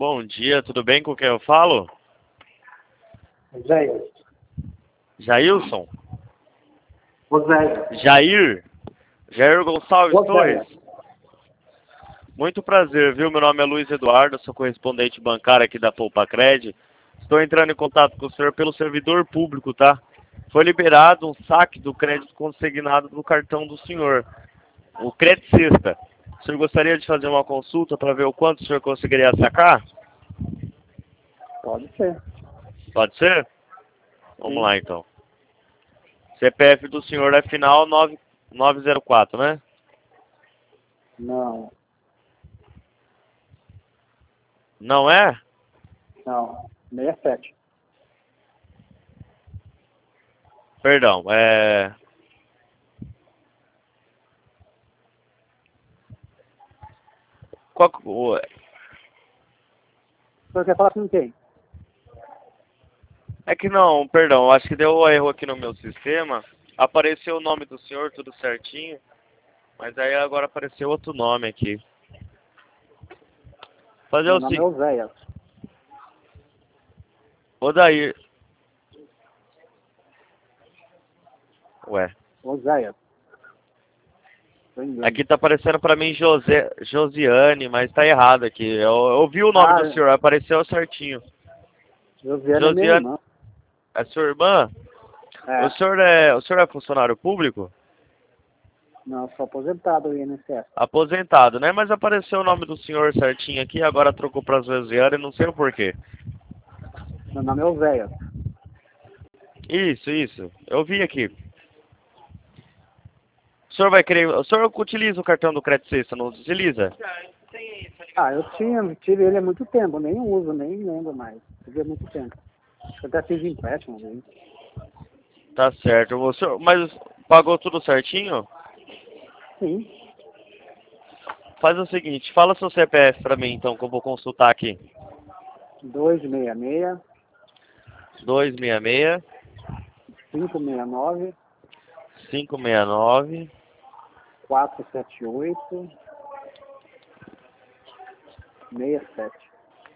Bom dia, tudo bem com quem eu falo? Jair. Jailson? Oséia. Jair? Jair Gonçalves Oséia. Torres? Muito prazer, viu? Meu nome é Luiz Eduardo, sou correspondente bancário aqui da Poupa-Cred. Estou entrando em contato com o senhor pelo servidor público, tá? Foi liberado um saque do crédito consignado do cartão do senhor, o Credicista. O senhor gostaria de fazer uma consulta para ver o quanto o senhor conseguiria sacar? Pode ser. Pode ser? Vamos Sim. lá, então. CPF do senhor é final 9904, né? Não. Não é? Não. 67. Perdão, é... O senhor quer falar com quem? É que não, perdão, acho que deu um erro aqui no meu sistema. Apareceu o nome do senhor, tudo certinho. Mas aí agora apareceu outro nome aqui. Fazer Meu o nome é seguinte. Oséia. Odair. Ué. Oséia. Aqui tá aparecendo pra mim Josiane, mas tá errado aqui. Eu vi o nome do senhor, apareceu certinho. Josiane é minha Josiane, irmã. é sua irmã? É. O senhor é funcionário público? Não, sou aposentado do INSS. Aposentado, né? Mas apareceu o nome do senhor certinho aqui, agora trocou pra Josiane, não sei o porquê. Meu nome é Oséia. Isso. Eu vi aqui. O senhor vai querer. O senhor utiliza o cartão do Credicista, não utiliza? Tive ele há muito tempo, nem uso, nem lembro mais. Tive há muito tempo. Eu até fiz empréstimo dele. Tá certo. O senhor, mas pagou tudo certinho? Sim. Faz o seguinte, fala seu CPF pra mim então, que eu vou consultar aqui. 266 266 569 569 478 67.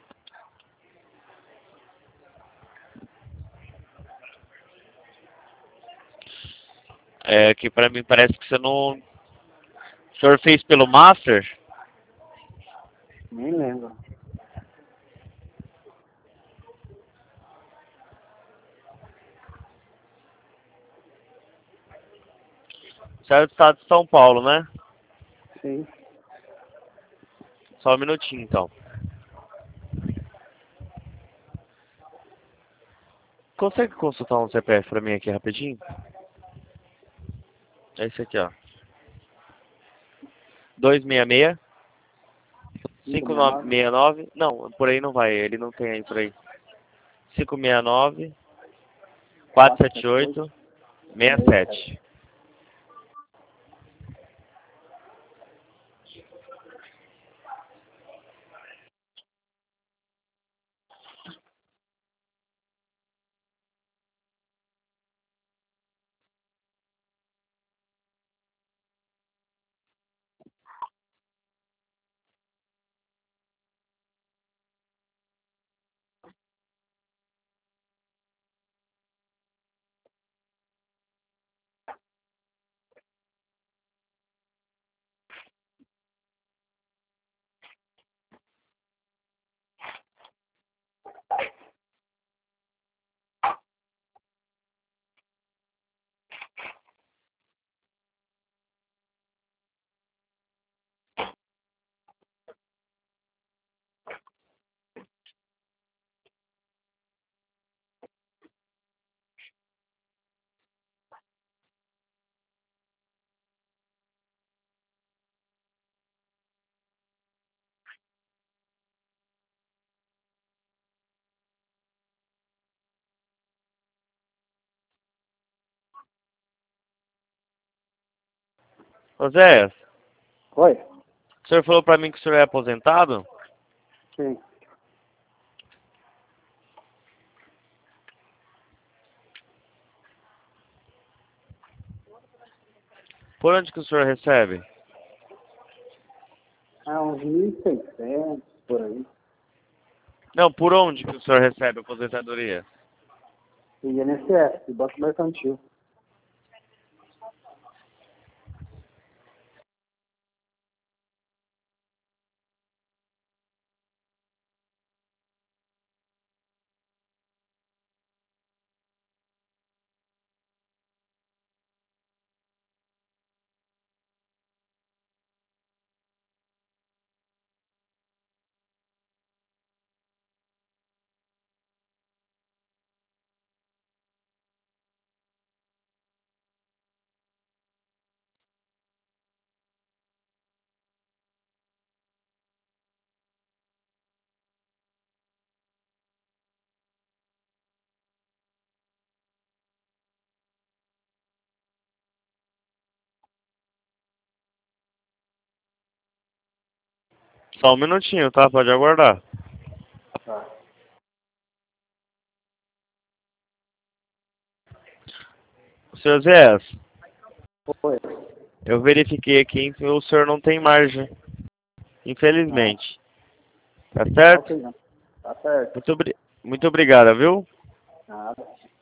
É que pra mim parece que você não. O senhor fez pelo Master? Nem lembro. Você é do estado de São Paulo, né? Sim. Só um minutinho então. Consegue consultar um CPF pra mim aqui rapidinho? É esse aqui, ó. 266 569 5969. Não, por aí não vai, ele não tem aí por aí. 569 478 478 67. Ô Zé, Oi? o senhor falou pra mim que o senhor é aposentado? Sim. Por onde que o senhor recebe? Uns 1.600 por aí. Não, por onde que o senhor recebe a aposentadoria? INSS, Banco Mercantil. Só um minutinho, tá? Pode aguardar. Tá. Senhor Zé, Oi. eu verifiquei aqui que o senhor não tem margem. Ah, Infelizmente. Tá tá certo? ok, não. Tá certo. Muito obrigado, viu? Nada.